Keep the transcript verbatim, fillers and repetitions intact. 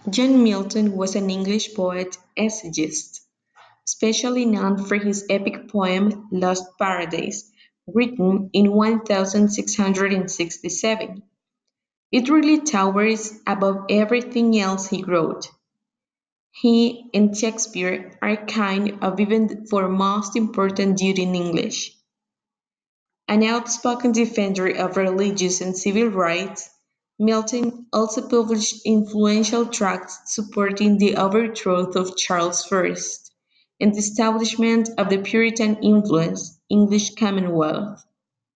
John Milton was an English poet essayist, especially known for his epic poem "Lost Paradise", written in sixteen sixty-seven. It really towers above everything else he wrote. He and Shakespeare are kind of even for most important dude in English. An outspoken defender of religious and civil rights, Milton also published influential tracts supporting the overthrow of Charles the First and the establishment of the Puritan influenced English Commonwealth.